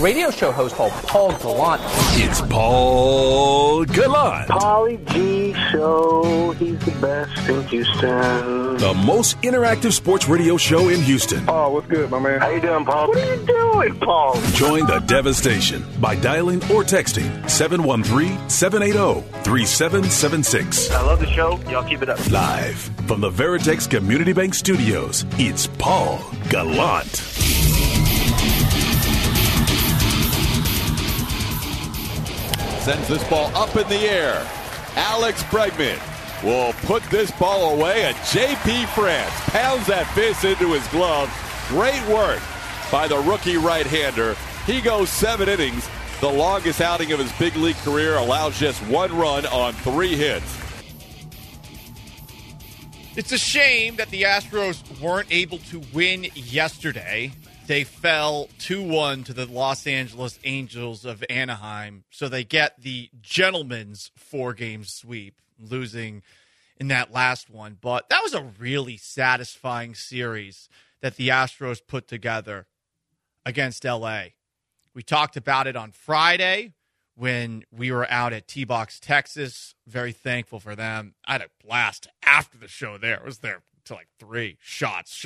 radio show host called Paul Gallant. It's Paul Gallant. Pauly G Show. He's the best in Houston. The most interactive sports radio show in Houston. Oh, what's good, my man? How you doing, Paul? What are you doing, Paul? Join the devastation by dialing or texting 713-780-3776. I love the show. Y'all keep it up. Live from the Veritex Community Bank Studios, it's Paul Gallant. Sends this ball up in the air. Alex Bregman will put this ball away, and J.P. France pounds that fist into his glove. Great work by the rookie right-hander. He goes 7 innings, the longest outing of his big league career, allows just 1 run on 3 hits. It's a shame that the Astros weren't able to win yesterday. They fell 2-1 to the Los Angeles Angels of Anaheim, so they get the gentleman's 4-game sweep, losing in that last one. But that was a really satisfying series that the Astros put together against L.A. We talked about it on Friday when we were out at T-Box, Texas. Very thankful for them. I had a blast after the show there. I was there to like 3 shots.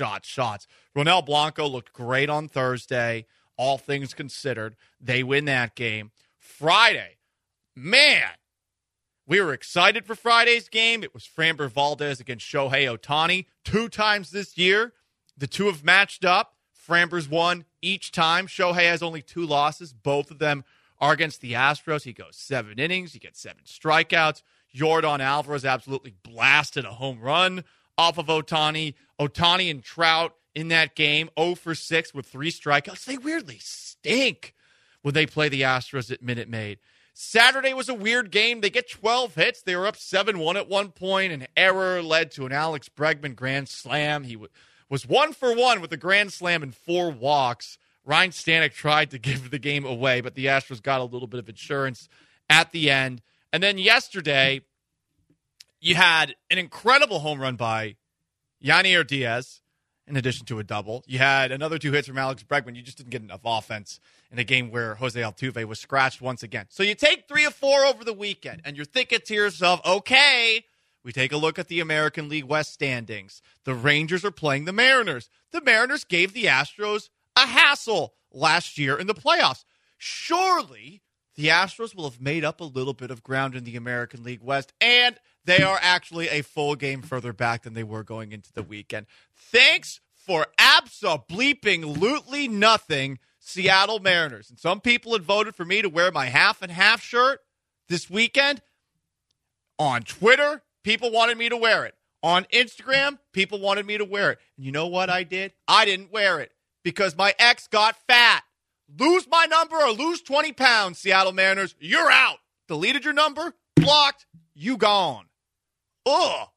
Ronel Blanco looked great on Thursday, all things considered. They win that game. Friday, man, we were excited for Friday's game. It was Framber Valdez against Shohei Ohtani 2 times this year. The two have matched up. Framber's won each time. Shohei has only 2 losses. Both of them are against the Astros. He goes 7 innings. He gets 7 strikeouts. Yordan Alvarez absolutely blasted a home run off of Ohtani. Ohtani and Trout in that game, 0 for 6 with 3 strikeouts. They weirdly stink when they play the Astros at Minute Maid. Saturday was a weird game. They get 12 hits. They were up 7-1 at one point. An error led to an Alex Bregman grand slam. He was 1 for 1 with a grand slam and 4 walks. Ryan Stanek tried to give the game away, but the Astros got a little bit of insurance at the end. And then yesterday, you had an incredible home run by Yanier Diaz, in addition to a double. You had another 2 hits from Alex Bregman. You just didn't get enough offense in a game where Jose Altuve was scratched once again. So you take 3 of 4 over the weekend, and you're thinking to yourself, okay, we take a look at the American League West standings. The Rangers are playing the Mariners. The Mariners gave the Astros a hassle last year in the playoffs. Surely the Astros will have made up a little bit of ground in the American League West, and they are actually a full game further back than they were going into the weekend. Thanks for abso-bleeping-lutely nothing, Seattle Mariners. And some people had voted for me to wear my half and half shirt this weekend. On Twitter, people wanted me to wear it. On Instagram, people wanted me to wear it. And you know what I did? I didn't wear it because my ex got fat. Lose my number or lose 20 pounds, Seattle Mariners. You're out. Deleted your number, blocked, you gone. Ugh.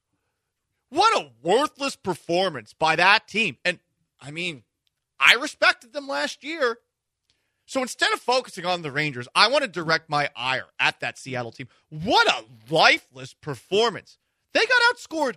What a worthless performance by that team. And, I mean, I respected them last year. So instead of focusing on the Rangers, I want to direct my ire at that Seattle team. What a lifeless performance. They got outscored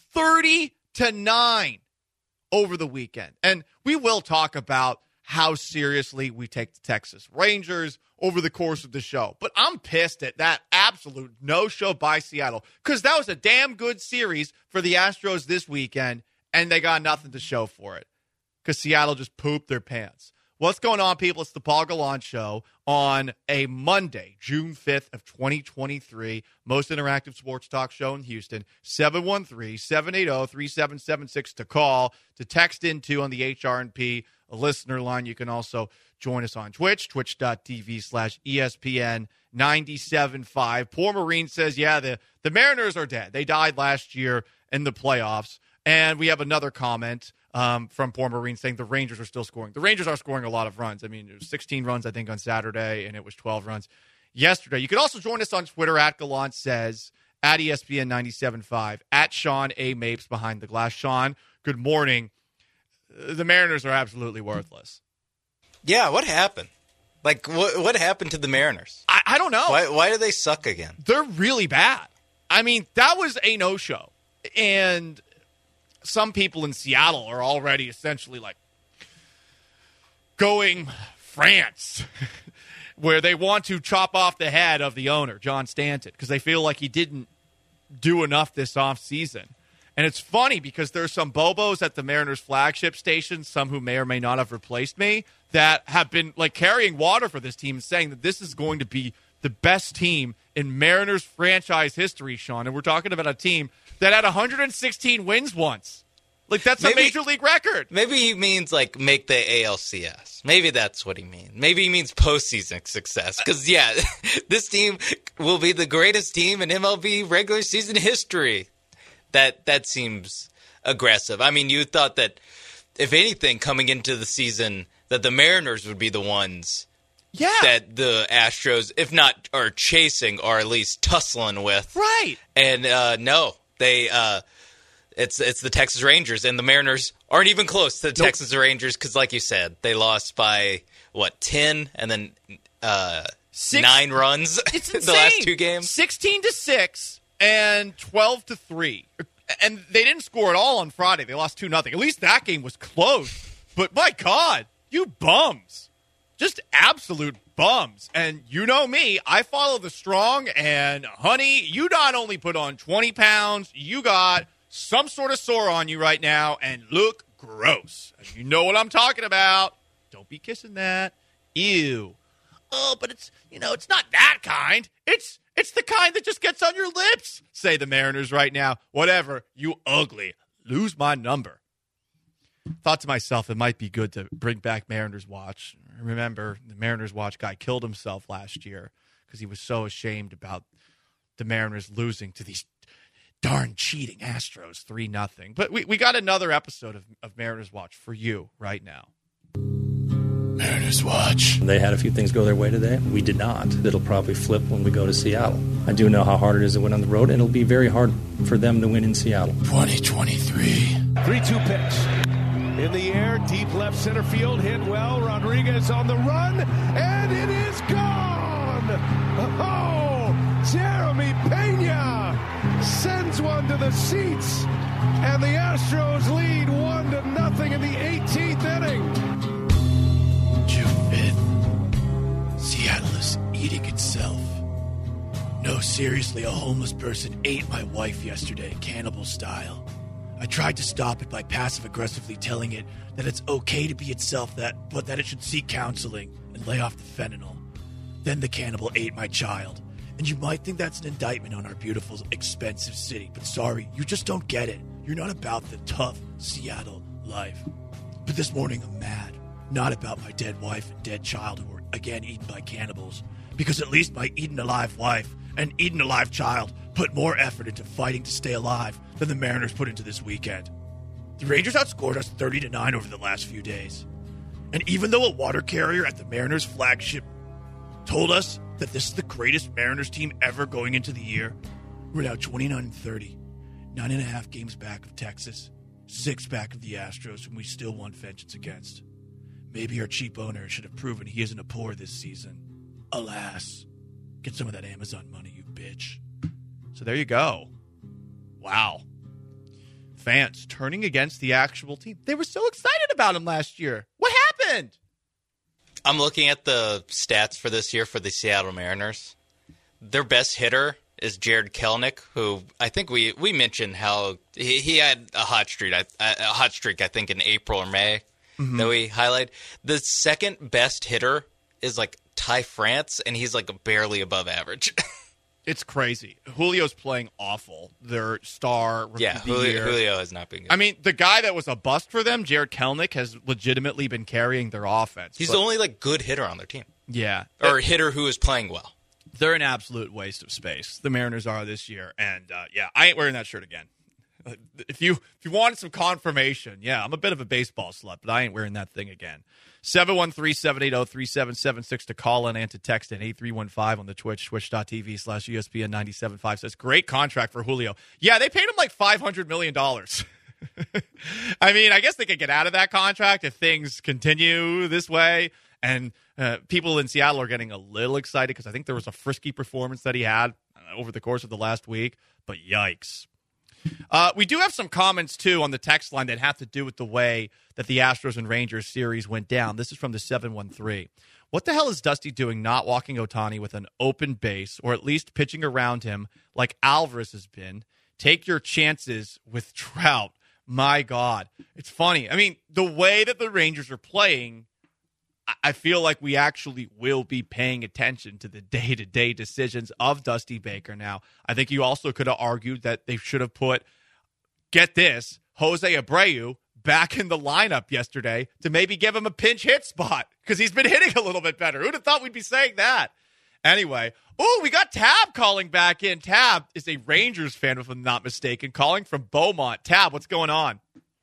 30-9 over the weekend. And we will talk about how seriously we take the Texas Rangers over the course of the show. But I'm pissed at that absolute no-show by Seattle because that was a damn good series for the Astros this weekend, and they got nothing to show for it because Seattle just pooped their pants. What's going on, people? It's the Paul Gallant Show on a Monday, June 5th of 2023. Most interactive sports talk show in Houston. 713-780-3776 to call, to text into on the HRNP listener line. You can also join us on Twitch, twitch.tv/ESPN 97.5. Poor Marine says, yeah, the Mariners are dead. They died last year in the playoffs. And we have another comment from Poor Marine saying the Rangers are still scoring. The Rangers are scoring a lot of runs. I mean, it was 16 runs, I think, on Saturday, and it was 12 runs yesterday. You can also join us on Twitter at Gallant Says, at ESPN 97.5, at Sean A. Mapes behind the glass. Sean, good morning. The Mariners are absolutely worthless. Yeah, what happened? Like, what happened to the Mariners? I don't know. Why do they suck again? They're really bad. I mean, that was a no-show. And some people in Seattle are already essentially, like, going France, where they want to chop off the head of the owner, John Stanton, because they feel like he didn't do enough this offseason. And it's funny because there's some bobos at the Mariners flagship station, some who may or may not have replaced me, that have been like carrying water for this team and saying that this is going to be the best team in Mariners franchise history, Sean. And we're talking about a team that had 116 wins once. Like, that's a major league record. Maybe he means, like, make the ALCS. Maybe that's what he means. Maybe he means postseason success. Because, yeah, this team will be the greatest team in MLB regular season history. That seems aggressive. I mean, you thought that, if anything, coming into the season, that the Mariners would be the ones that the Astros, if not are chasing, or at least tussling with. Right. And, no, they... It's the Texas Rangers, and the Mariners aren't even close to the Texas Rangers because, like you said, they lost by, 10 and then 9 runs the last 2 games? 16-6 and 12-3. And they didn't score at all on Friday. They lost 2-0. At least that game was close. But, my God, you bums. Just absolute bums. And you know me, I follow the strong, and, honey, you not only put on 20 pounds, you got some sort of sore on you right now and look gross. And you know what I'm talking about. Don't be kissing that. Ew. Oh, but it's not that kind. It's the kind that just gets on your lips, say the Mariners right now. Whatever, you ugly. Lose my number. Thought to myself, it might be good to bring back Mariners Watch. Remember, the Mariners Watch guy killed himself last year because he was so ashamed about the Mariners losing to these darn cheating Astros 3-0. But we got another episode of Mariners Watch for you right now. Mariners Watch. They had a few things go their way today. We did not. It'll probably flip when we go to Seattle. I do know how hard it is to win on the road, and it'll be very hard for them to win in Seattle. 2023. 3-2 pitch. In the air, deep left center field, hit well. Rodriguez on the run, and it is gone! Oh, Jeremy Pena sends one to the seats, and the Astros lead 1-0 in the 18th inning. June 5th. Seattle is eating itself. No, seriously, a homeless person ate my wife yesterday, cannibal style. I tried to stop it by passive-aggressively telling it that it's okay to be itself, but that it should seek counseling and lay off the fentanyl. Then the cannibal ate my child. And you might think that's an indictment on our beautiful, expensive city, but sorry, you just don't get it. You're not about the tough Seattle life. But this morning I'm mad. Not about my dead wife and dead child who were again eaten by cannibals. Because at least my eaten alive wife and eaten alive child put more effort into fighting to stay alive than the Mariners put into this weekend. The Rangers outscored us 30-9 over the last few days. And even though a water carrier at the Mariners flagship told us that this is the greatest Mariners team ever going into the year, we're now 29-30, 9.5 games back of Texas, 6 back of the Astros, whom we still won vengeance against. Maybe our cheap owner should have proven he isn't a poor this season. Alas. Get some of that Amazon money, you bitch. So there you go. Wow. Fans turning against the actual team. They were so excited about him last year. What happened? I'm looking at the stats for this year for the Seattle Mariners. Their best hitter is Jared Kelenic, who I think we mentioned how he had a hot streak, I think, in April or May that we highlighted. The second best hitter is like Ty France, and he's like barely above average. It's crazy. Julio's playing awful. Their star rookie of the year. Julio has not been good. I mean, the guy that was a bust for them, Jared Kelenic, has legitimately been carrying their offense. He's the only good hitter on their team. Yeah. Or hitter who is playing well. They're an absolute waste of space. The Mariners are this year. And, I ain't wearing that shirt again. If you wanted some confirmation, I'm a bit of a baseball slut, but I ain't wearing that thing again. 713-780-3776 to call in and to text in. 8315 on the Twitch, twitch.tv/ESPN 97.5 says, great contract for Julio. Yeah, they paid him like $500 million. I mean, I guess they could get out of that contract if things continue this way. And people in Seattle are getting a little excited because I think there was a frisky performance that he had over the course of the last week. But yikes. We do have some comments, too, on the text line that have to do with the way that the Astros and Rangers series went down. This is from the 713. What the hell is Dusty doing not walking Ohtani with an open base or at least pitching around him like Alvarez has been? Take your chances with Trout. My God. It's funny. I mean, the way that the Rangers are playing, I feel like we actually will be paying attention to the day-to-day decisions of Dusty Baker now. I think you also could have argued that they should have put, get this, Jose Abreu back in the lineup yesterday to maybe give him a pinch hit spot because he's been hitting a little bit better. Who'd have thought we'd be saying that? Anyway, we got Tab calling back in. Tab is a Rangers fan, if I'm not mistaken, calling from Beaumont. Tab, what's going on?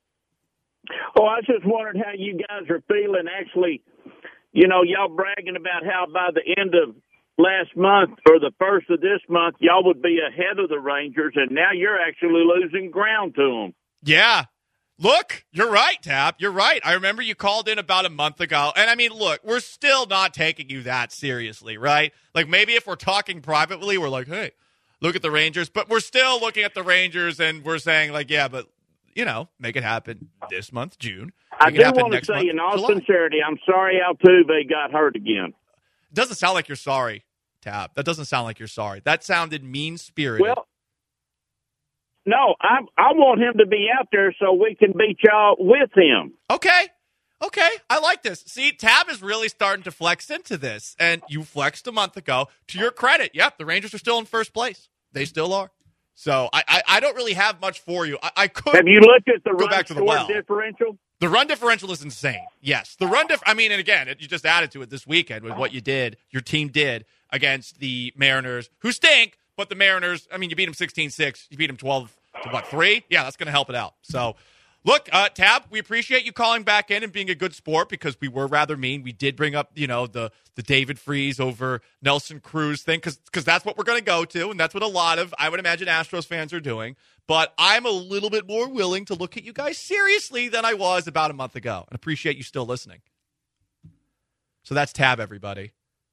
Oh, I just wondered how you guys are feeling. Actually, y'all bragging about how by the end of last month or the first of this month, y'all would be ahead of the Rangers, and now you're actually losing ground to them. Yeah. Look, you're right, Tab. You're right. I remember you called in about a month ago. And, I mean, look, we're still not taking you that seriously, right? Like, maybe if we're talking privately, we're like, hey, look at the Rangers. But we're still looking at the Rangers, and we're saying, like, yeah, but, make it happen this month, June. I do want to say, in all sincerity, I'm sorry Altuve got hurt again. It doesn't sound like you're sorry, Tab. That doesn't sound like you're sorry. That sounded mean-spirited. Well, no, I want him to be out there so we can beat y'all with him. Okay. I like this. See, Tab is really starting to flex into this, and you flexed a month ago. To your credit, yep, the Rangers are still in first place. They still are. So I don't really have much for you. I could. Have you looked at the go run back to the score well. differential? The run differential is insane. Yes, the run I mean, and again, you just added to it this weekend with what your team did against the Mariners, who stink. But the Mariners, I mean, you beat them 16-6. You beat them 12-3? Yeah, that's going to help it out. So, look, Tab, we appreciate you calling back in and being a good sport because we were rather mean. We did bring up, the David Freese over Nelson Cruz thing because that's what we're going to go to, and that's what a lot of, I would imagine, Astros fans are doing. But I'm a little bit more willing to look at you guys seriously than I was about a month ago, and appreciate you still listening. So that's Tab, everybody.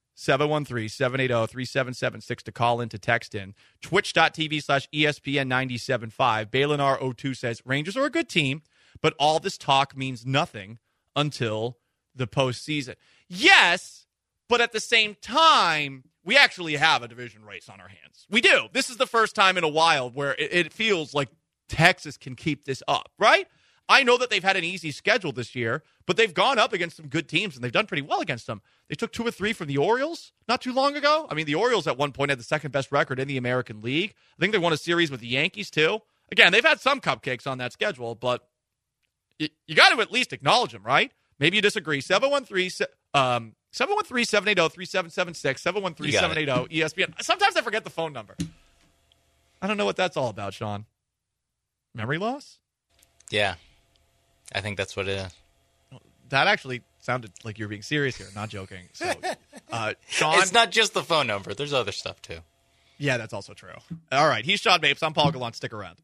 713-780-3776 to call in, to text in. Twitch.tv/ESPN975. Balinar02 says, Rangers are a good team, but all this talk means nothing until the postseason. Yes, but at the same time, we actually have a division race on our hands. We do. This is the first time in a while where it feels like Texas can keep this up, right? I know that they've had an easy schedule this year, but they've gone up against some good teams, and they've done pretty well against them. They took 2 or 3 from the Orioles not too long ago. I mean, the Orioles at one point had the second-best record in the American League. I think they won a series with the Yankees, too. Again, they've had some cupcakes on that schedule, but you got to at least acknowledge them, right? Maybe you disagree. 713-780-3776, 713-780-ESPN. Sometimes I forget the phone number. I don't know what that's all about, Sean. Memory loss? Yeah. I think that's what it is. That actually sounded like you were being serious here, not joking. So, Sean, it's not just the phone number. There's other stuff, too. Yeah, that's also true. All right. He's Sean Mapes. I'm Paul Gallant. Stick around.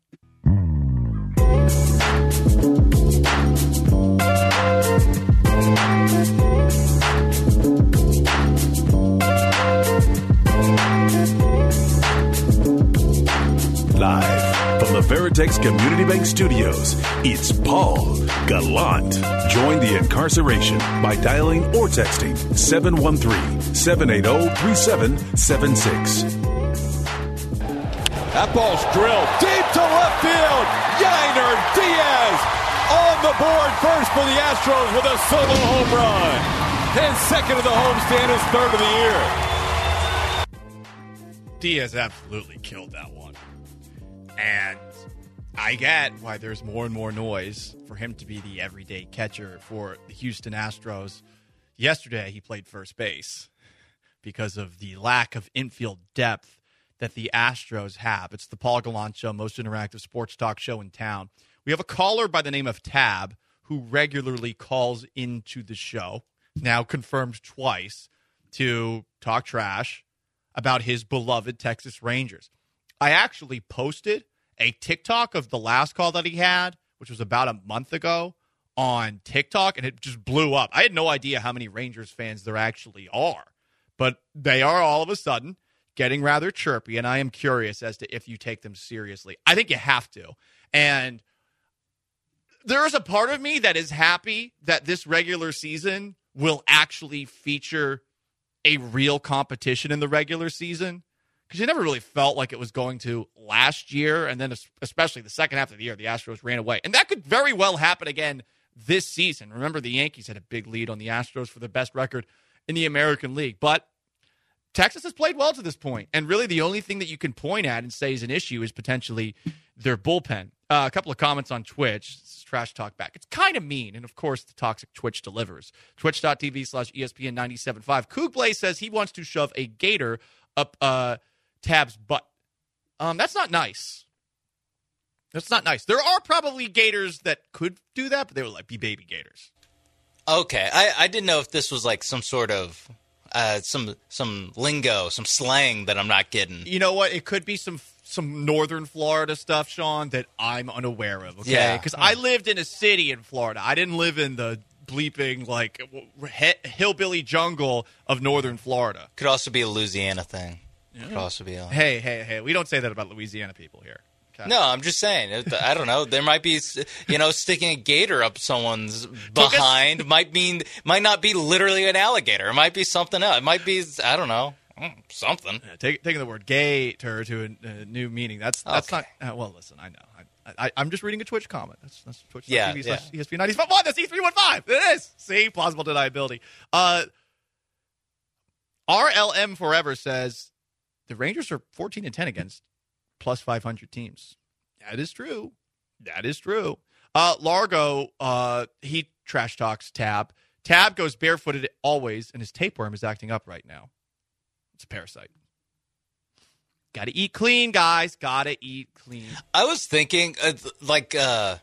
Live from the Veritex Community Bank Studios, it's Paul Gallant. Join the incarceration by dialing or texting 713-780-3776. That ball's drilled deep to left field. Yainer Diaz on the board first for the Astros with a solo home run. Then second of the homestand, his third of the year. Diaz absolutely killed that one. And I get why there's more and more noise for him to be the everyday catcher for the Houston Astros. Yesterday, he played first base because of the lack of infield depth that the Astros have. It's the Paul Gallant Show, most interactive sports talk show in town. We have a caller by the name of Tab who regularly calls into the show, now confirmed twice, to talk trash about his beloved Texas Rangers. I actually posted a TikTok of the last call that he had, which was about a month ago, on TikTok, and it just blew up. I had no idea how many Rangers fans there actually are, but they are all of a sudden getting rather chirpy, and I am curious as to if you take them seriously. I think you have to. And there is a part of me that is happy that this regular season will actually feature a real competition in the regular season, because you never really felt like it was going to last year, and then especially the second half of the year, the Astros ran away. And that could very well happen again this season. Remember, the Yankees had a big lead on the Astros for the best record in the American League. But Texas has played well to this point, and really the only thing that you can point at and say is an issue is potentially their bullpen. A couple of comments on Twitch. This is Trash Talk back. It's kind of mean, and of course the toxic Twitch delivers. Twitch.tv/ESPN975. Kublai says he wants to shove a gator up Tab's butt. That's not nice. That's not nice. There are probably gators that could do that, but they would be baby gators. Okay, I didn't know if this was like some sort of some lingo, some slang that I'm not getting. You know what? It could be some northern Florida stuff, Sean, that I'm unaware of. Okay, Yeah. because I lived in a city in Florida. I didn't live in the bleeping hillbilly jungle of northern Florida. Could also be a Louisiana thing. Could also be a... Hey, we don't say that about Louisiana people here. Okay? No, I'm just saying. I don't know. There might be, sticking a gator up someone's behind might not be literally an alligator. It might be something else. It might be, I don't know, something. Yeah, taking the word gator to a new meaning. That's Okay. not. Well, listen, I know. I'm just reading a Twitch comment. That's Twitch.tv Yeah. ESPN95. That's E315. It is. See, plausible deniability. RLM Forever says the Rangers are 14-10 against plus 500 teams. That is true. Largo, he trash talks Tab. Tab goes barefooted always, and his tapeworm is acting up right now. It's a parasite. Got to eat clean, guys. Got to eat clean. I was thinking, the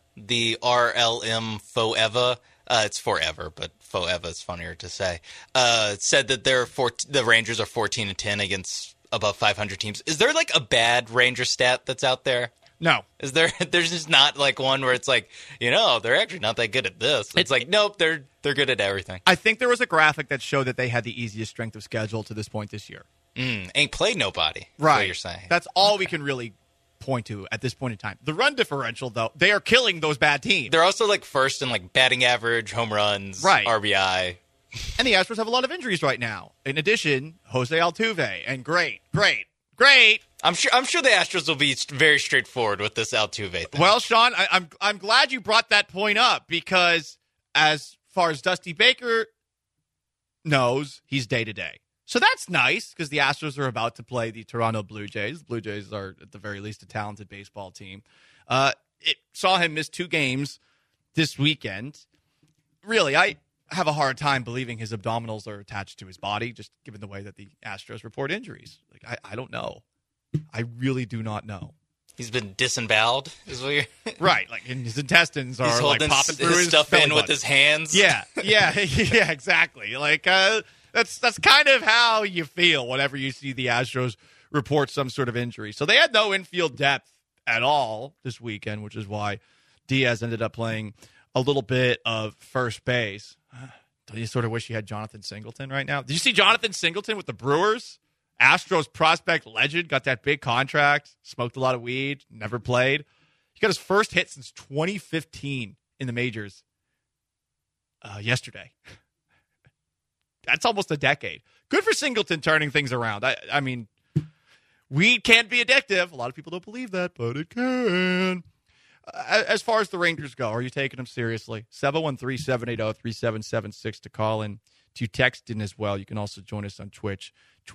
RLM Forever, it's forever, but Forever is funnier to say, said that the Rangers are 14-10 against above 500 teams. Is there like a bad Ranger stat that's out there? No. Is there? There's just not like one where it's like, they're actually not that good at this. It's like, nope, they're good at everything. I think there was a graphic that showed that they had the easiest strength of schedule to this point this year. Ain't played nobody. Right. What you're saying. That's all we can really point to at this point in time. The run differential, though, they are killing those bad teams. They're also like first in like batting average, home runs, right. RBI. And the Astros have a lot of injuries right now. In addition, Jose Altuve, and great. I'm sure the Astros will be very straightforward with this Altuve thing. Well, Sean, I'm glad you brought that point up, because as far as Dusty Baker knows, he's day to day. So that's nice, because the Astros are about to play the Toronto Blue Jays. The Blue Jays are, at the very least, a talented baseball team. It saw him miss 2 games this weekend. Really, I have a hard time believing his abdominals are attached to his body, just given the way that the Astros report injuries. I don't know. I really do not know. He's been disemboweled, is what you're... Right, like his intestines are holding popping through his stuff belly in with button. his hands. Yeah, exactly. That's kind of how you feel whenever you see the Astros report some sort of injury. So they had no infield depth at all this weekend, which is why Diaz ended up playing a little bit of first base. Don't you sort of wish you had Jonathan Singleton right now? Did you see Jonathan Singleton with the Brewers? Astros prospect legend, got that big contract, smoked a lot of weed, never played. He got his first hit since 2015 in the majors yesterday. That's almost a decade. Good for Singleton turning things around. I mean, weed can be addictive. A lot of people don't believe that, but it can. As far as the Rangers go, are you taking them seriously? 713-780-3776 to call in, to text in as well. You can also join us on Twitch,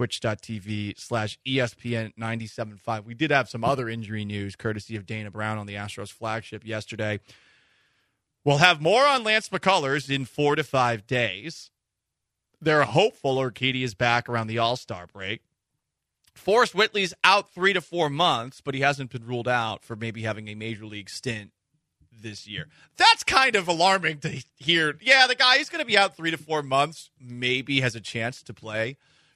twitch.tv/ESPN975. We did have some other injury news courtesy of Dana Brown on the Astros flagship yesterday. We'll have more on Lance McCullers in 4 to 5 days. They're hopeful Urquidy is back around the All-Star break. Forrest Whitley's out 3 to 4 months, but he hasn't been ruled out for maybe having a major league stint this year. That's kind of alarming to hear. Yeah, the guy is going to be out 3 to 4 months, maybe has a chance to play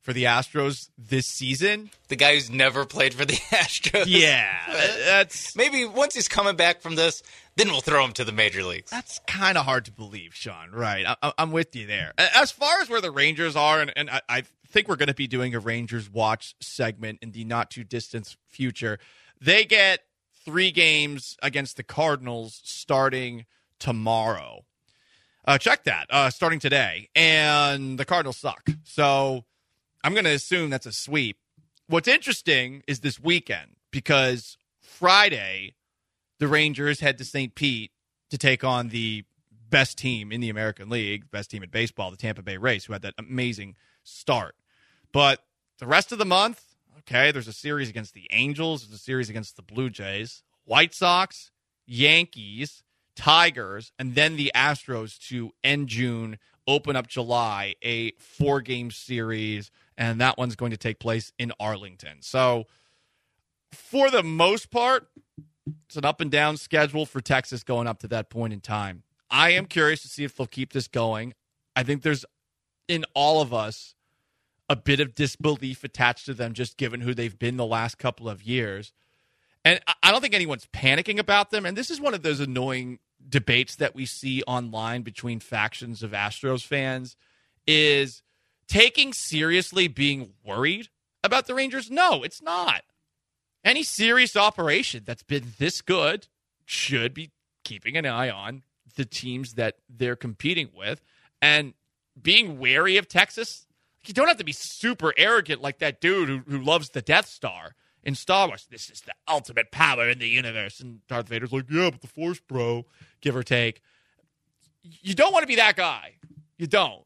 for the Astros this season. The guy who's never played for the Astros. Yeah, that's maybe once he's coming back from this, then we'll throw him to the major leagues. That's kind of hard to believe, Sean. Right, I'm with you there. As far as where the Rangers are, and I think we're going to be doing a Rangers watch segment in the not too distant future. They get 3 games against the Cardinals starting tomorrow. Check that, starting today. And the Cardinals suck. So I'm going to assume that's a sweep. What's interesting is this weekend, because Friday, the Rangers head to St. Pete to take on the best team in the American League, best team in baseball, the Tampa Bay Rays, who had that amazing start. But the rest of the month, okay, there's a series against the Angels, there's a series against the Blue Jays, White Sox, Yankees, Tigers, and then the Astros to end June, open up July, a 4-game series, and that one's going to take place in Arlington. So for the most part, it's an up and down schedule for Texas going up to that point in time. I am curious to see if they'll keep this going. I think there's, in all of us, a bit of disbelief attached to them just given who they've been the last couple of years. And I don't think anyone's panicking about them. And this is one of those annoying debates that we see online between factions of Astros fans, is taking seriously being worried about the Rangers. No, it's not. Any serious operation that's been this good should be keeping an eye on the teams that they're competing with and being wary of Texas. You don't have to be super arrogant like that dude who loves the Death Star in Star Wars. This is the ultimate power in the universe. And Darth Vader's like, yeah, but the Force, bro, give or take. You don't want to be that guy. You don't.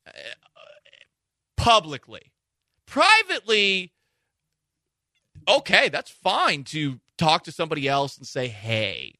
Publicly. Privately, okay, that's fine to talk to somebody else and say, hey,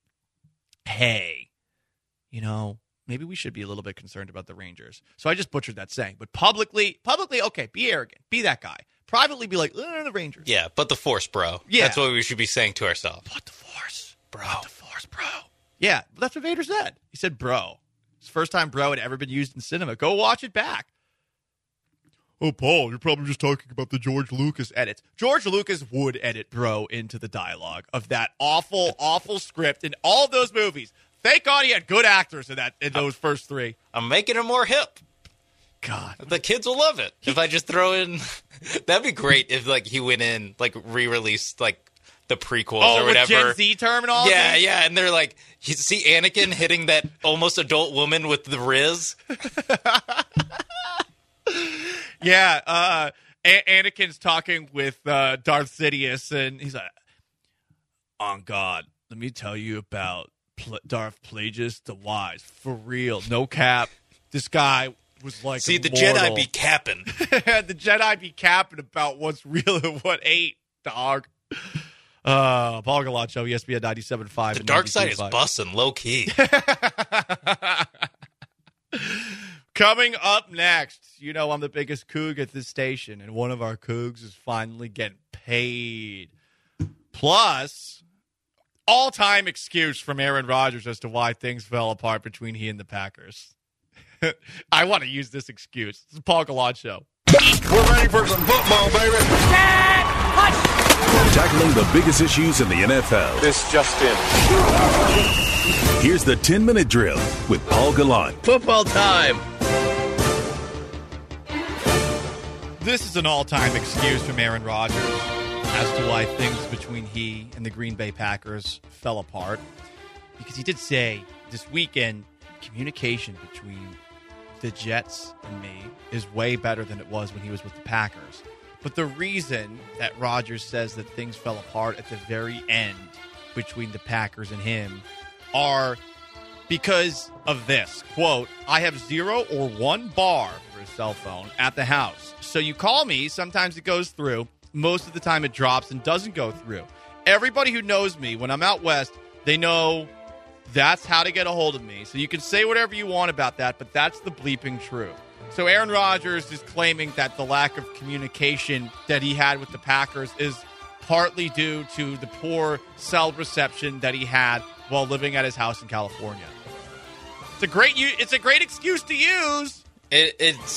maybe we should be a little bit concerned about the Rangers. So I just butchered that saying. But publicly, okay, be arrogant. Be that guy. Privately be like, the Rangers. Yeah, but the Force, bro. Yeah. That's what we should be saying to ourselves. But the Force, bro. But the Force, bro. Yeah, that's what Vader said. He said, bro. It's the first time bro had ever been used in cinema. Go watch it back. Oh, Paul, you're probably just talking about the George Lucas edits. George Lucas would edit bro into the dialogue of that awful, awful script in all of those movies. Thank God he had good actors in those first 3. I'm making it more hip. God. The kids will love it. If I just throw in... That'd be great if he went in, re-released, the prequels or whatever. With Gen Z terminology? Yeah, and they're like, you see Anakin hitting that almost adult woman with the Riz? Yeah, Anakin's talking with Darth Sidious, and he's like, on God, let me tell you about Darth Plagueis the Wise. For real, no cap. This guy was like see, immortal. The Jedi be capping. The Jedi be capping about what's real and what ain't, dog. Paul Gallant Show, ESPN 97.5. The dark side is busting, low-key. Coming up next, I'm the biggest Coug at this station, and one of our Cougs is finally getting paid. Plus, all-time excuse from Aaron Rodgers as to why things fell apart between he and the Packers. I want to use this excuse. This is Paul Gallant Show. We're ready for some football, baby. Tackling the biggest issues in the NFL. This just in. Here's the 10-minute drill with Paul Gallant. Football time. This is an all-time excuse from Aaron Rodgers as to why things between he and the Green Bay Packers fell apart. Because he did say this weekend, communication between the Jets and me is way better than it was when he was with the Packers. But the reason that Rodgers says that things fell apart at the very end between the Packers and him are because of this. Quote, I have 0 or 1 bar for his cell phone at the house. So you call me, sometimes it goes through. Most of the time it drops and doesn't go through. Everybody who knows me, when I'm out west, they know that's how to get a hold of me. So you can say whatever you want about that, but that's the bleeping truth. So Aaron Rodgers is claiming that the lack of communication that he had with the Packers is partly due to the poor cell reception that he had while living at his house in California. It's a great excuse to use. It's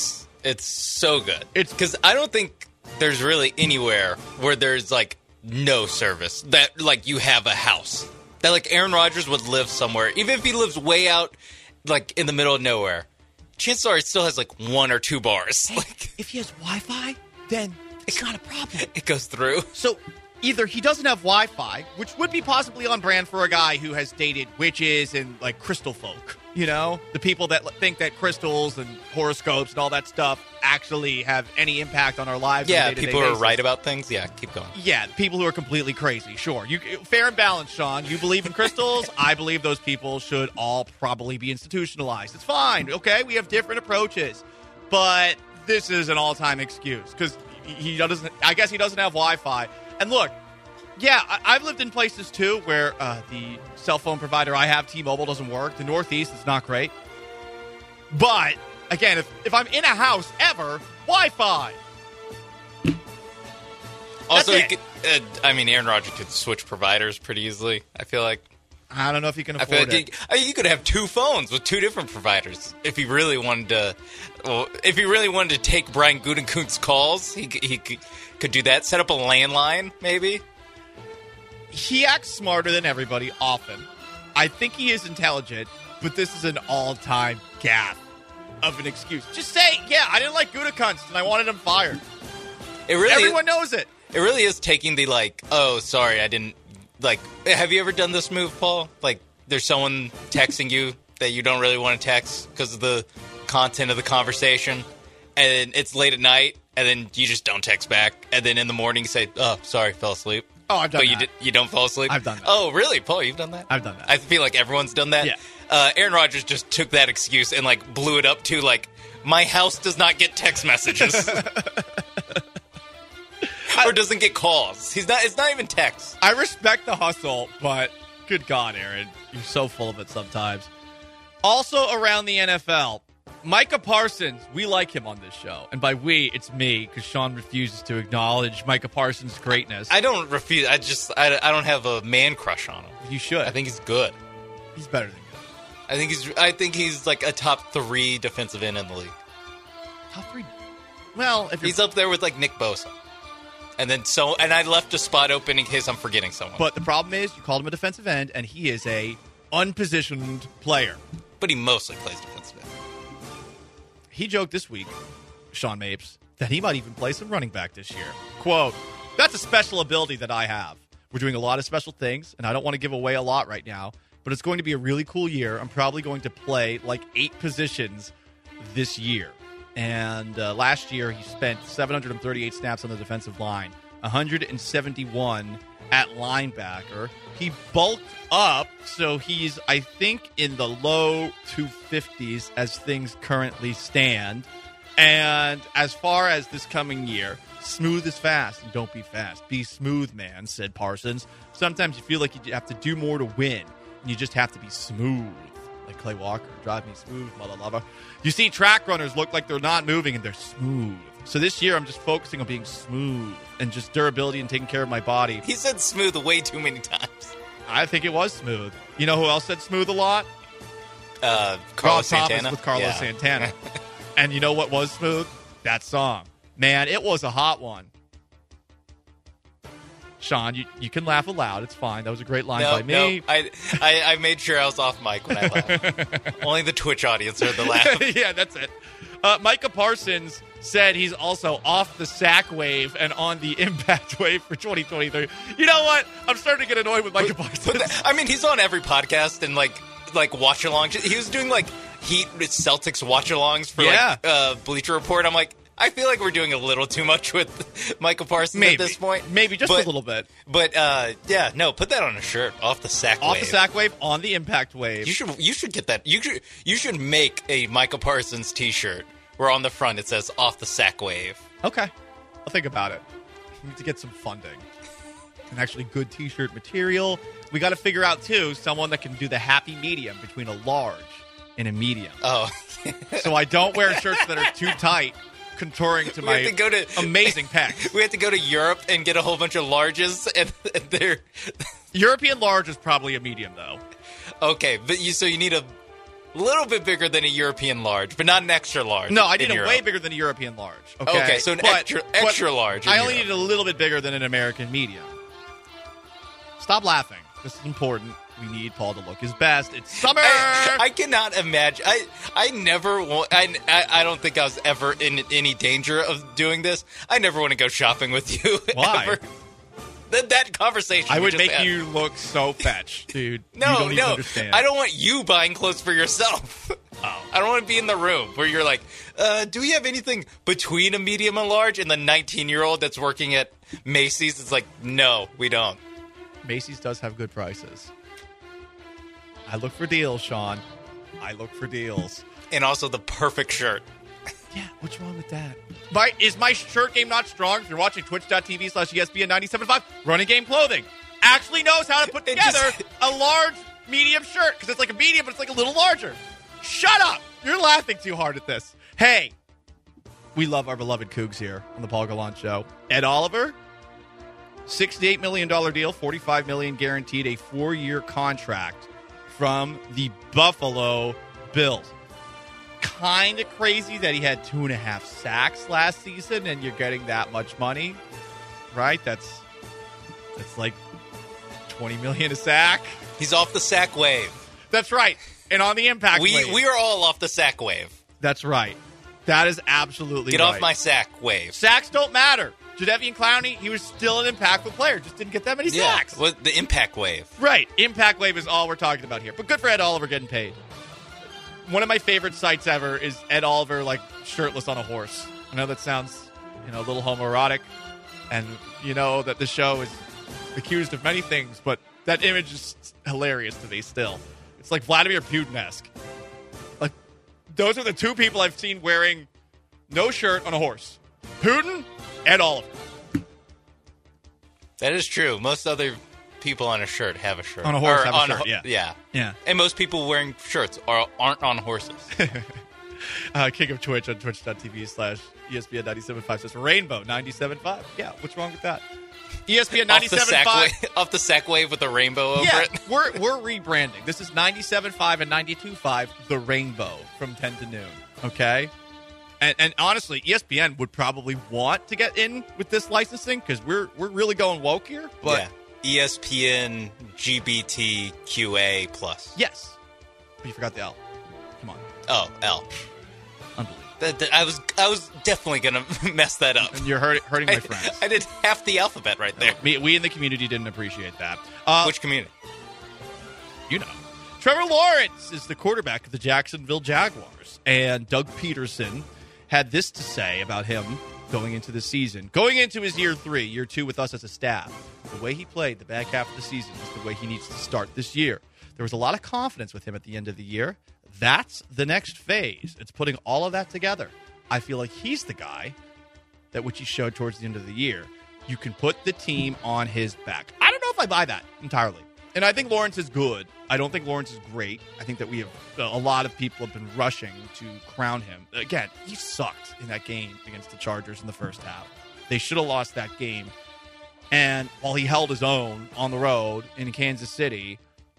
It's so good. It's because I don't think there's really anywhere where there's like no service that like you have a house that like Aaron Rodgers would live somewhere, even if he lives way out like in the middle of nowhere. Chances are it still has like 1 or 2 bars. Like if he has Wi-Fi, then it's not a problem. It goes through. So either he doesn't have Wi-Fi, which would be possibly on brand for a guy who has dated witches and like crystal folk. You know, the people that think that crystals and horoscopes and all that stuff actually have any impact on our lives. Yeah, on a day-to-day people who are basis. right about things. Yeah, keep going. Yeah, people who are completely crazy. Sure, fair and balanced, Sean. You believe in crystals. I believe those people should all probably be institutionalized. It's fine. Okay, we have different approaches, but this is an all-time excuse because he doesn't. I guess he doesn't have Wi-Fi. And look. Yeah, I've lived in places, too, where the cell phone provider I have, T-Mobile, doesn't work. The Northeast is not great. But, again, if I'm in a house ever, Wi-Fi. Also, Aaron Rodgers could switch providers pretty easily, I feel like. I don't know if he can afford it. You could have 2 phones with 2 different providers if he really wanted to. Well, if he really wanted to take Brian Gutekunst's calls, he could do that. Set up a landline, maybe. He acts smarter than everybody often. I think he is intelligent, but this is an all-time gaffe of an excuse. Just say, yeah, I didn't like Gutekunst and I wanted him fired. Everyone knows it. It really is taking the like, oh, sorry, I didn't like. Have you ever done this move, Paul? Like, there's someone texting you that you don't really want to text because of the content of the conversation, and it's late at night, and then you just don't text back, and then in the morning you say, oh, sorry, fell asleep. Oh, I've done that. But you don't fall asleep? I've done that. Oh, really? Paul, you've done that? I've done that. I feel like everyone's done that. Yeah. Aaron Rodgers just took that excuse and, like, blew it up to, like, my house does not get text messages. Or doesn't get calls. It's not even text. I respect the hustle, but good God, Aaron. You're so full of it sometimes. Also around the NFL, Micah Parsons, we like him on this show. And by we, it's me, because Sean refuses to acknowledge Micah Parsons' greatness. I don't refuse. I don't have a man crush on him. You should. I think he's good. He's better than good. I think he's like a top 3 defensive end in the league. Top 3? Well, if he's up there with like Nick Bosa. And I left a spot open in case I'm forgetting someone. But the problem is, you called him a defensive end, and he is a unpositioned player. But he mostly plays defensive end. He joked this week, Sean Mapes, that he might even play some running back this year. Quote, that's a special ability that I have. We're doing a lot of special things, and I don't want to give away a lot right now, but it's going to be a really cool year. I'm probably going to play like 8 positions this year. And last year, he spent 738 snaps on the defensive line, 171 at linebacker. He bulked up, so he's, I think, in the low 250s as things currently stand. And as far as this coming year, smooth is fast, and don't be fast. Be smooth, man, said Parsons. Sometimes you feel like you have to do more to win, and you just have to be smooth. Like Clay Walker, drive me smooth, mother lover. You see track runners look like they're not moving, and they're smooth. So this year, I'm just focusing on being smooth and just durability and taking care of my body. He said smooth way too many times. I think it was smooth. You know who else said smooth a lot? Carlos Santana. With Carlos Santana. And you know what was smooth? That song. Man, it was a hot one. Sean, you can laugh aloud. It's fine. That was a great line by me. No, I made sure I was off mic when I laughed. Only the Twitch audience heard the laugh. Yeah, that's it. Micah Parsons said he's also off the sack wave and on the impact wave for 2023. You know what? I'm starting to get annoyed with Micah Parsons. He's on every podcast and like watch-alongs. He was doing like Heat Celtics watch-alongs for Bleacher Report. I'm like, I feel like we're doing a little too much with Micah Parsons at this point. Maybe just a little bit. But put that on a shirt. Off the sack wave. Off the sack wave, on the impact wave. You should get that. You should make a Micah Parsons t-shirt where on the front it says off the sack wave. Okay. I'll think about it. We need to get some funding. And actually good t-shirt material. We got to figure out, too, someone that can do the happy medium between a large and a medium. Oh. So I don't wear shirts that are too tight, contouring to my amazing pecs. We have to go to Europe and get a whole bunch of larges, and they're... European large is probably a medium, though. Okay, but you need a A little bit bigger than a European large, but not an extra large. No, I need in a Europe. way bigger than a European large. Okay, so an But extra large. I only need a little bit bigger than an American medium. Stop laughing. This is important. We need Paul to look his best. It's summer. I cannot imagine. I never want. I don't think I was ever in any danger of doing this. I never want to go shopping with you. Why? Ever. That conversation. I we would just make had. you look so fetch, dude. No, you don't even understand. I don't want you buying clothes for yourself. Oh. I don't want to be in the room where you're like, do we have anything between a medium and large? And the 19-year-old that's working at Macy's is like, no, we don't. Macy's does have good prices. I look for deals, Sean. I look for deals. And also the perfect shirt. Yeah, what's wrong with that? Is my shirt game not strong? If you're watching twitch.tv/ESPN 97.5, Running Game Clothing actually knows how to put together a large, medium shirt. Because it's like a medium, but it's like a little larger. Shut up! You're laughing too hard at this. Hey, we love our beloved Cougs here on the Paul Gallant Show. Ed Oliver, $68 million deal, $45 million guaranteed, a 4-year contract from the Buffalo Bills. Kind of crazy that he had 2.5 sacks last season, and you're getting that much money, right? That's like $20 million a sack. He's off the sack wave. That's right, and on the impact wave. We are all off the sack wave. That's right. That is absolutely Get right. off my sack wave. Sacks don't matter. Jadeveon Clowney, he was still an impactful player, just didn't get that many sacks. Well, the impact wave. Right, impact wave is all we're talking about here. But good for Ed Oliver getting paid. One of my favorite sights ever is Ed Oliver, like, shirtless on a horse. I know that sounds, a little homoerotic, and you know that the show is accused of many things, but that image is hilarious to me still. It's like Vladimir Putin-esque. Like, those are the two people I've seen wearing no shirt on a horse. Putin, Ed Oliver. That is true. Most other people on a shirt have a shirt. On a horse Or have a on shirt, yeah. Yeah. And most people wearing shirts aren't on horses. King of Twitch on twitch.tv/ESPN 97.5 says Rainbow 97.5. Yeah, what's wrong with that? ESPN 97.5. Off the sack wave with a rainbow over it. We're rebranding. This is 97.5 and 92.5, the Rainbow from 10 to noon. Okay? And honestly, ESPN would probably want to get in with this licensing because we're really going woke here. But yeah. ESPN GBTQA+. Yes. But you forgot the L. Come on. Oh, L. Unbelievable. I was definitely going to mess that up. And you're hurting my friends. I did half the alphabet right there. We in the community didn't appreciate that. Which community? You know. Trevor Lawrence is the quarterback of the Jacksonville Jaguars. And Doug Peterson had this to say about him going into the season. Going into his year 2 with us as a staff, the way he played the back half of the season is the way he needs to start this year. There was a lot of confidence with him at the end of the year. That's the next phase. It's putting all of that together. I feel like he's the guy that which he showed towards the end of the year. You can put the team on his back. I don't know if I buy that entirely. And I think Lawrence is good. I don't think Lawrence is great. I think that we have a lot of people have been rushing to crown him. Again, he sucked in that game against the Chargers in the first half. They should have lost that game. And while he held his own on the road in Kansas City,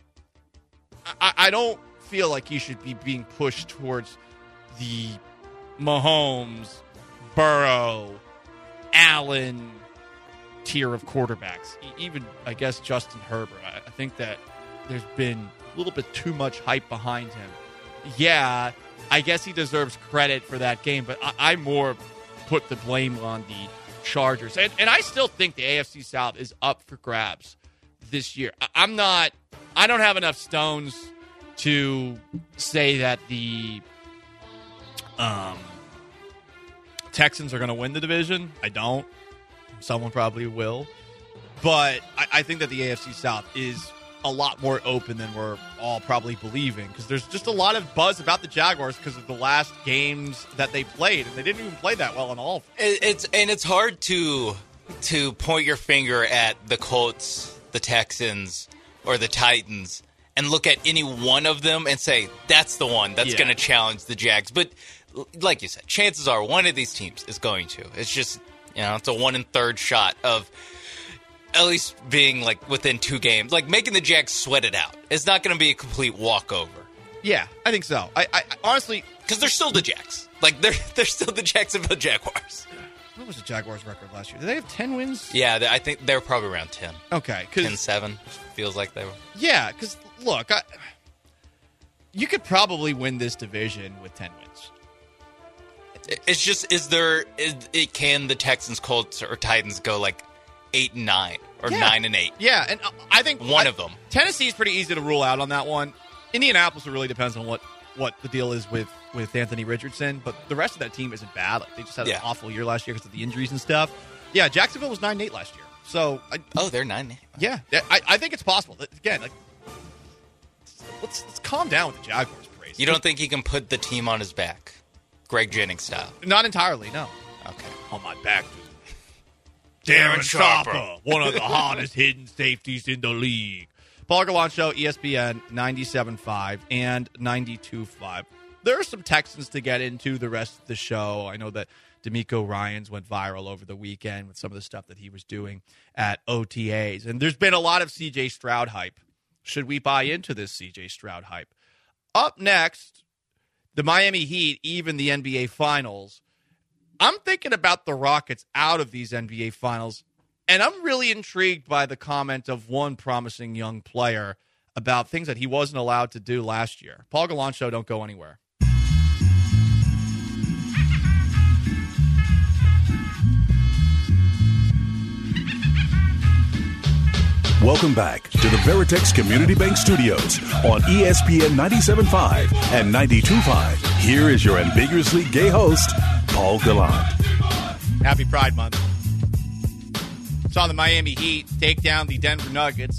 I don't feel like he should be being pushed towards the Mahomes, Burrow, Allen tier of quarterbacks. Even, I guess, Justin Herbert. I think that there's been a little bit too much hype behind him. Yeah, I guess he deserves credit for that game, but I more put the blame on the Chargers. And I still think the AFC South is up for grabs this year. I don't have enough stones to say that the Texans are going to win the division. I don't. Someone probably will. But I think that the AFC South is a lot more open than we're all probably believing, because there's just a lot of buzz about the Jaguars because of the last games that they played, and they didn't even play that well in all of them. It's hard to point your finger at the Colts, the Texans, or the Titans and look at any one of them and say, that's the one that's going to challenge the Jags. But like you said, chances are one of these teams is going to. It's just, it's a 1 1/3 shot of at least being like within 2 games, like making the Jags sweat it out. It's not going to be a complete walkover. Yeah, I think so. I honestly, because they're still the Jacks. Like they're still the Jacksonville Jaguars. What was the Jaguars' record last year? Did they have 10 wins? Yeah, I think they were probably around 10. Okay, 10-7 feels like they were. Yeah, because look, you could probably win this division with 10 wins. It's just, can the Texans, Colts, or Titans go like 8-9 or 9-8? Yeah, and I think one of them. Tennessee's pretty easy to rule out on that one. Indianapolis, it really depends on what the deal is with Anthony Richardson, but the rest of that team isn't bad. Like, they just had an awful year last year because of the injuries and stuff. Yeah, Jacksonville was 9-8 last year. So they're 9-8. Yeah, I think it's possible. Again, like, let's calm down with the Jaguars praise. You don't think he can put the team on his back, Greg Jennings style? Not entirely, no. Okay. On my back, Darren Sharper, one of the hottest hidden safeties in the league. Paul Gallant Show, ESPN 97.5 and 92.5. There are some Texans to get into the rest of the show. I know that D'Amico Ryans went viral over the weekend with some of the stuff that he was doing at OTAs. And there's been a lot of C.J. Stroud hype. Should we buy into this C.J. Stroud hype? Up next, the Miami Heat, even the NBA Finals. I'm thinking about the Rockets out of these NBA Finals. And I'm really intrigued by the comment of one promising young player about things that he wasn't allowed to do last year. Paul Gallant Show, don't go anywhere. Welcome back to the Veritex Community Bank Studios on ESPN 97.5 and 92.5. Here is your ambiguously gay host, Paul Gallant. Happy Pride Month. Saw the Miami Heat take down the Denver Nuggets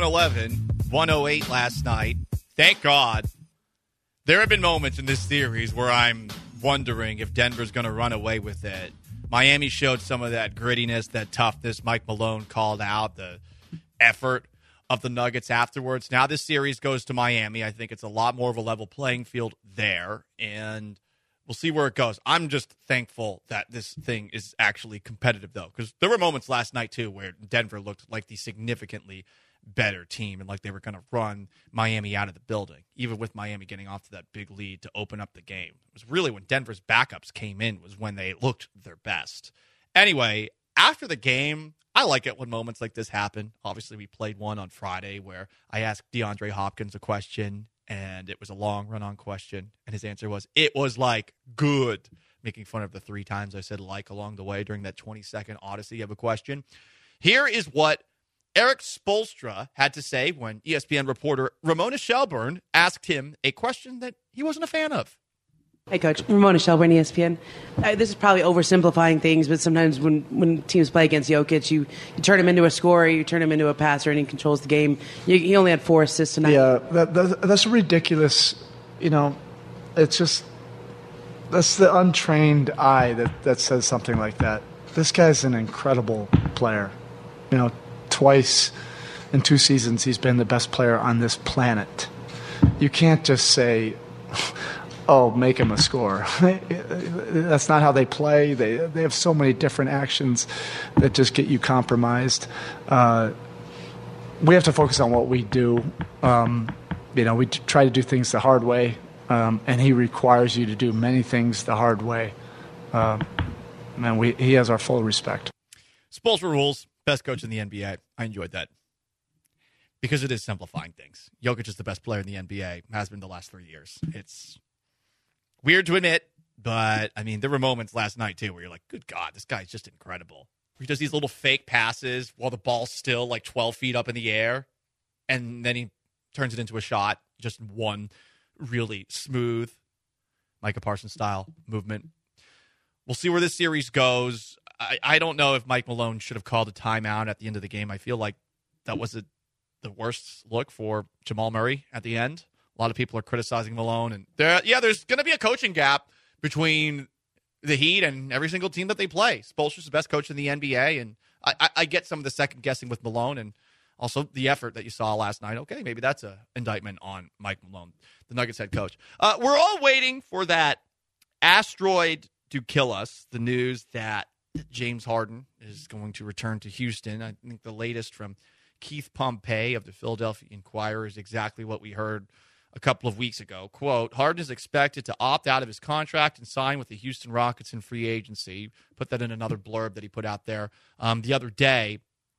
111-108 last night. Thank God. There have been moments in this series where I'm wondering if Denver's going to run away with it. Miami showed some of that grittiness, that toughness. Mike Malone called out the effort of the Nuggets afterwards. Now this series goes to Miami. I think it's a lot more of a level playing field there, and we'll see where it goes. I'm just thankful that this thing is actually competitive, though, because there were moments last night, too, where Denver looked like the significantly better team and like they were going to run Miami out of the building, even with Miami getting off to that big lead to open up the game. It was really when Denver's backups came in was when they looked their best. Anyway, after the game, I like it when moments like this happen. Obviously, we played one on Friday where I asked DeAndre Hopkins a question, and it was a long run-on question, and his answer was, it was like good, making fun of the 3 times I said like along the way during that 20-second odyssey of a question. Here is what Eric Spoelstra had to say when ESPN reporter Ramona Shelburne asked him a question that he wasn't a fan of. Hey, Coach. Ramona Shelburne, ESPN. This is probably oversimplifying things, but sometimes when teams play against Jokic, you turn him into a scorer, you turn him into a passer, and he controls the game. He only had 4 assists tonight. Yeah, that's ridiculous. You know, it's just, that's the untrained eye that says something like that. This guy's an incredible player. You know, twice in 2 seasons he's been the best player on this planet. You can't just say, oh, make him a scorer. That's not how they play. They have so many different actions that just get you compromised. We have to focus on what we do. We try to do things the hard way, and he requires you to do many things the hard way. He has our full respect. Spoelstra rules, best coach in the NBA. I enjoyed that because it is simplifying things. Jokic is the best player in the NBA, has been the last 3 years. It's weird to admit, but, I mean, there were moments last night, too, where you're like, good God, this guy's just incredible. He does these little fake passes while the ball's still, like, 12 feet up in the air, and then he turns it into a shot, just one really smooth Micah Parsons-style movement. We'll see where this series goes. I don't know if Mike Malone should have called a timeout at the end of the game. I feel like that was the worst look for Jamal Murray at the end. A lot of people are criticizing Malone, and there's going to be a coaching gap between the Heat and every single team that they play. Spoelstra's the best coach in the NBA, and I get some of the second guessing with Malone, and also the effort that you saw last night. Okay, maybe that's an indictment on Mike Malone, the Nuggets head coach. We're all waiting for that asteroid to kill us. The news that James Harden is going to return to Houston. I think the latest from Keith Pompey of the Philadelphia Inquirer is exactly what we heard a couple of weeks ago. Quote, Harden is expected to opt out of his contract and sign with the Houston Rockets in free agency. Put that in another blurb that he put out there the other day.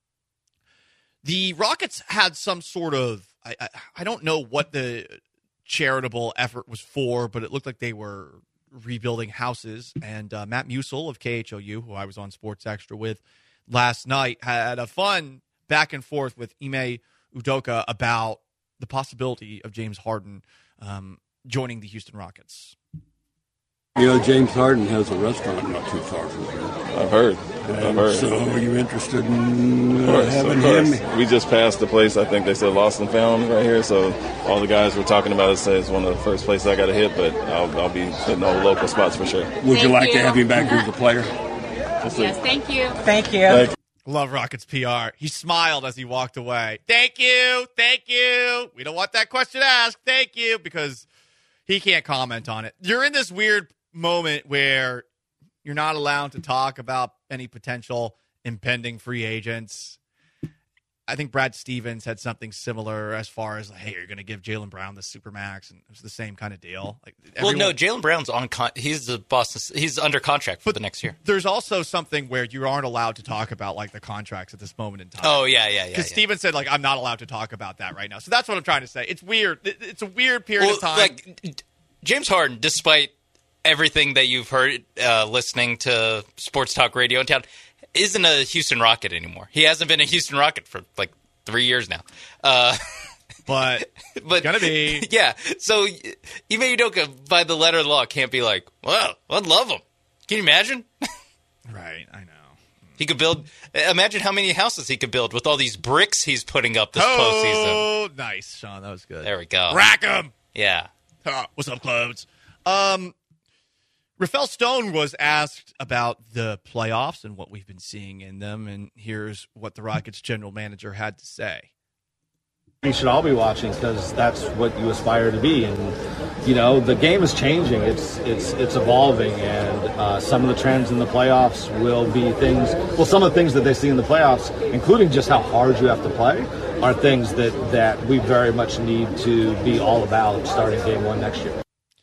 The Rockets had some sort of, I don't know what the charitable effort was for, but it looked like they were rebuilding houses. And Matt Musil of KHOU, who I was on Sports Extra with last night, had a fun back and forth with Ime Udoka about the possibility of James Harden joining the Houston Rockets. You know, James Harden has a restaurant not too far from here. I've heard. So are you interested in having him? We just passed the place, I think they said Lost and Found right here, so all the guys were talking about it say it's one of the first places I got to hit, but I'll be hitting all the local spots for sure. Would you like to have him back here as a player? Yes, thank you. Thank you. Love Rockets PR. He smiled as he walked away. Thank you. Thank you. We don't want that question asked. Thank you. Because he can't comment on it. You're in this weird moment where you're not allowed to talk about any potential impending free agents. I think Brad Stevens had something similar as far as, hey, you're going to give Jaylen Brown the Supermax, and it was the same kind of deal. Like, well, no, Jaylen Brown's he's the Boston. He's under contract for the next year. There's also something where you aren't allowed to talk about like the contracts at this moment in time. Oh yeah. Because Stevens said like I'm not allowed to talk about that right now. So that's what I'm trying to say. It's weird. It's a weird period of time. Like James Harden, despite everything that you've heard listening to Sports Talk Radio in town, isn't a Houston Rocket anymore. He hasn't been a Houston Rocket for like 3 years now. But gonna be. Yeah. So Ime Udoka, by the letter of the law, can't be like, well, I'd love him. Can you imagine? Right, I know. He could build. Imagine how many houses he could build with all these bricks he's putting up this postseason. Oh, nice, Sean. That was good. There we go. Rack him. Yeah. What's up, clothes? Rafael Stone was asked about the playoffs and what we've been seeing in them, and here's what the Rockets general manager had to say. We should all be watching because that's what you aspire to be, and you know the game is changing. It's evolving, and some of the trends in the playoffs will be things. Well, some of the things that they see in the playoffs, including just how hard you have to play, are things that we very much need to be all about starting Game 1 next year.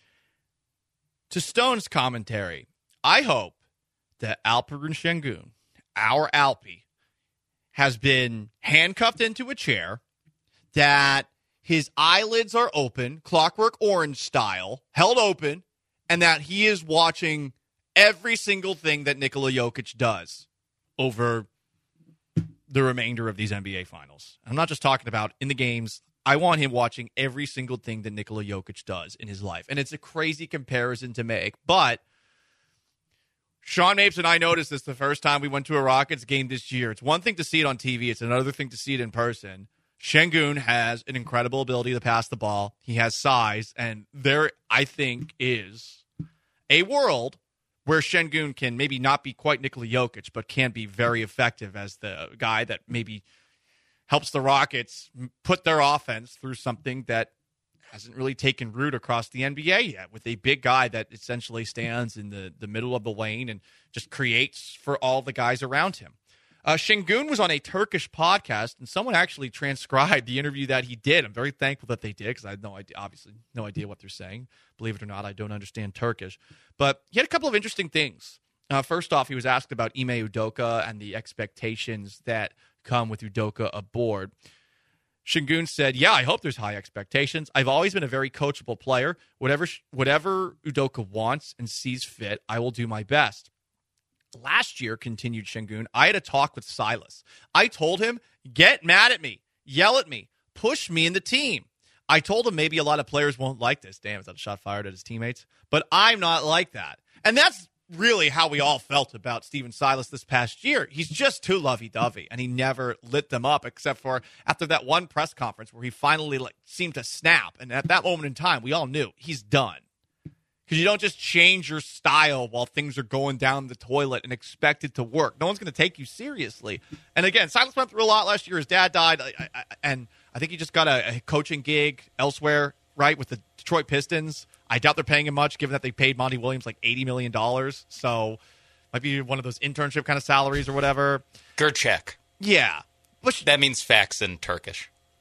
To Stone's commentary, I hope that Alperen Şengün, our Alpi, has been handcuffed into a chair, that his eyelids are open, Clockwork Orange style, held open, and that he is watching every single thing that Nikola Jokic does over the remainder of these NBA Finals. I'm not just talking about in the games. I want him watching every single thing that Nikola Jokic does in his life. And it's a crazy comparison to make, but Sean Mapes and I noticed this the first time we went to a Rockets game this year. It's one thing to see it on TV. It's another thing to see it in person. Şengün has an incredible ability to pass the ball. He has size, and there, I think, is a world where Şengün can maybe not be quite Nikola Jokic, but can be very effective as the guy that maybe helps the Rockets put their offense through something that hasn't really taken root across the NBA yet, with a big guy that essentially stands in the middle of the lane and just creates for all the guys around him. Şengün was on a Turkish podcast, and someone actually transcribed the interview that he did. I'm very thankful that they did, because I had no idea, obviously, no idea what they're saying. Believe it or not, I don't understand Turkish. But he had a couple of interesting things. First off, he was asked about Ime Udoka and the expectations that come with Udoka aboard. Şengün said, yeah, I hope there's high expectations. I've always been a very coachable player. Whatever Udoka wants and sees fit, I will do my best. Last year, continued Şengün, I had a talk with Silas. I told him, get mad at me, yell at me, push me in the team. I told him maybe a lot of players won't like this. Damn, is that a shot fired at his teammates? But I'm not like that. And that's really how we all felt about Stephen Silas this past year. He's just too lovey-dovey, and he never lit them up, except for after that one press conference where he finally seemed to snap. And at that moment in time, we all knew he's done. Because you don't just change your style while things are going down the toilet and expect it to work. No one's going to take you seriously. And again, Silas went through a lot last year. His dad died, and I think he just got a coaching gig elsewhere, right, with the Detroit Pistons. I doubt they're paying him much, given that they paid Monty Williams like $80 million. So might be one of those internship kind of salaries or whatever. Gerçek. Yeah. That means facts in Turkish.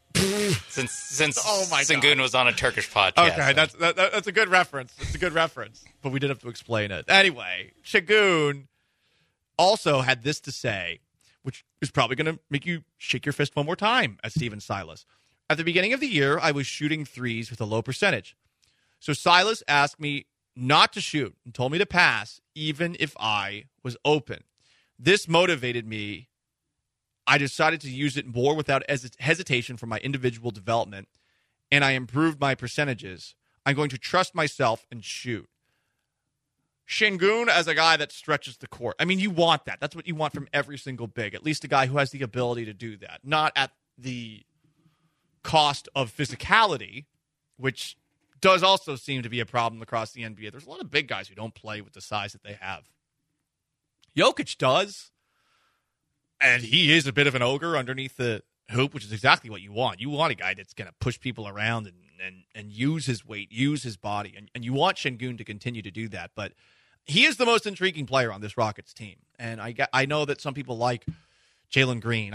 Since oh my Sengun was on a Turkish podcast. Okay, that's a good reference. It's a good reference, but we did have to explain it. Anyway, Sengun also had this to say, which is probably going to make you shake your fist one more time at Stephen Silas. At the beginning of the year, I was shooting threes with a low percentage. So Silas asked me not to shoot and told me to pass even if I was open. This motivated me. I decided to use it more without hesitation for my individual development, and I improved my percentages. I'm going to trust myself and shoot. Sengun as a guy that stretches the court. I mean, you want that. That's what you want from every single big, at least a guy who has the ability to do that, not at the cost of physicality, which does also seem to be a problem across the NBA. There's a lot of big guys who don't play with the size that they have. Jokic does. And he is a bit of an ogre underneath the hoop, which is exactly what you want. You want a guy that's going to push people around and use his weight, use his body. And you want Sengun to continue to do that. But he is the most intriguing player on this Rockets team. And I know that some people like Jalen Green.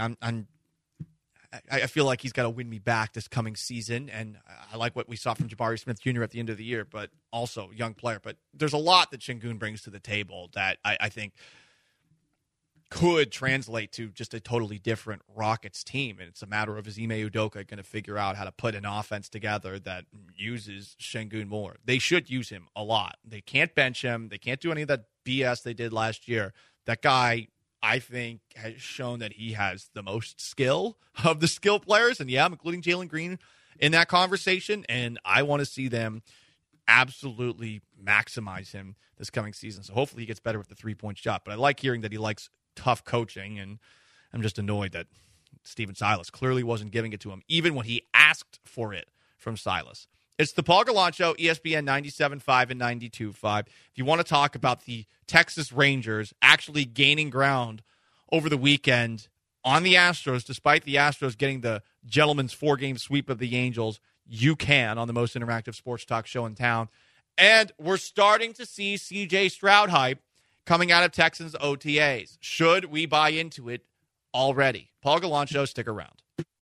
I feel like he's got to win me back this coming season. And I like what we saw from Jabari Smith Jr. at the end of the year, but also young player. But there's a lot that Sengun brings to the table that I think could translate to just a totally different Rockets team. And it's a matter of, is Ime Udoka going to figure out how to put an offense together that uses Sengun more? They should use him a lot. They can't bench him. They can't do any of that BS they did last year. That guy, I think, has shown that he has the most skill of the skill players. And yeah, I'm including Jalen Green in that conversation. And I want to see them absolutely maximize him this coming season. So hopefully he gets better with the three-point shot. But I like hearing that he likes tough coaching, and I'm just annoyed that Stephen Silas clearly wasn't giving it to him, even when he asked for it from Silas. It's the Paul Gallant Show, ESPN 97.5 and 92.5. If you want to talk about the Texas Rangers actually gaining ground over the weekend on the Astros, despite the Astros getting the gentleman's 4-game sweep of the Angels, you can on the most interactive sports talk show in town. And we're starting to see C.J. Stroud hype coming out of Texans OTAs. Should we buy into it already? Paul Gallant Show, stick around.